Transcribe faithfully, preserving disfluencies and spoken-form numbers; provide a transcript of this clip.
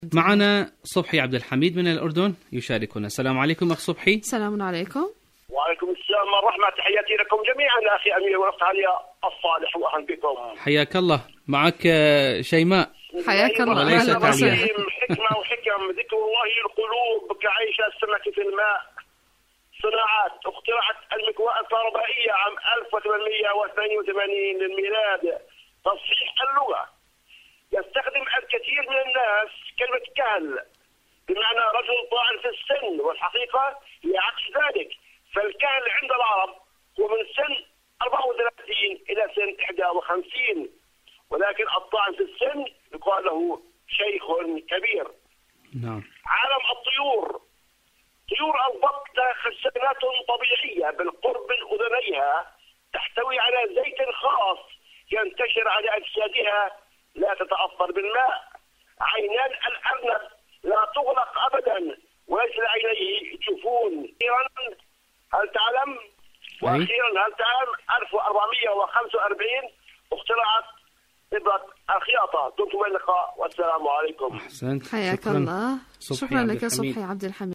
معنا صبحي عبد الحميد من الأردن يشاركنا. السلام عليكم أخ صبحي. السلام عليكم. وعليكم السلام ورحمة. تحياتي لكم جميعا أخي أمير ونفط عليا الصالح وأهلا بكم. حياك الله. معك شيماء. حياك الله. وليس تعليق. حكمة وحكم ذكر الله القلوب كعيش السمك في الماء. صناعات اخترعت المكواة الكهربائية عام ألف وثمانمئة واثنين وثمانين للميلاد. تصحيح اللغة. يستخدم الكثير من الناس كلمة كهل بمعنى رجل طاعن في السن، والحقيقة هي عكس ذلك، فالكهل عند العرب هو من سن أربعة وثلاثين إلى سن إحدى وخمسين، ولكن الطاعن في السن يقال له شيخ كبير. نعم. عالم الطيور. طيور البط خزانات طبيعية بالقرب من أذنيها تحتوي على زيت خاص ينتشر على أجسادها لا تتأثر بالماء. عينان الأرنب لا تغلق أبدا وليس لعينيه جفون. أخيرا هل تعلم وأخيرا هل تعلم ألف وأربعمئة وخمسة وأربعين اخترعت إبرة الخياطة. دمتم إلى اللقاء والسلام عليكم. أحسنت. حياك الله. شكرا لك صبحي عبد الحميد.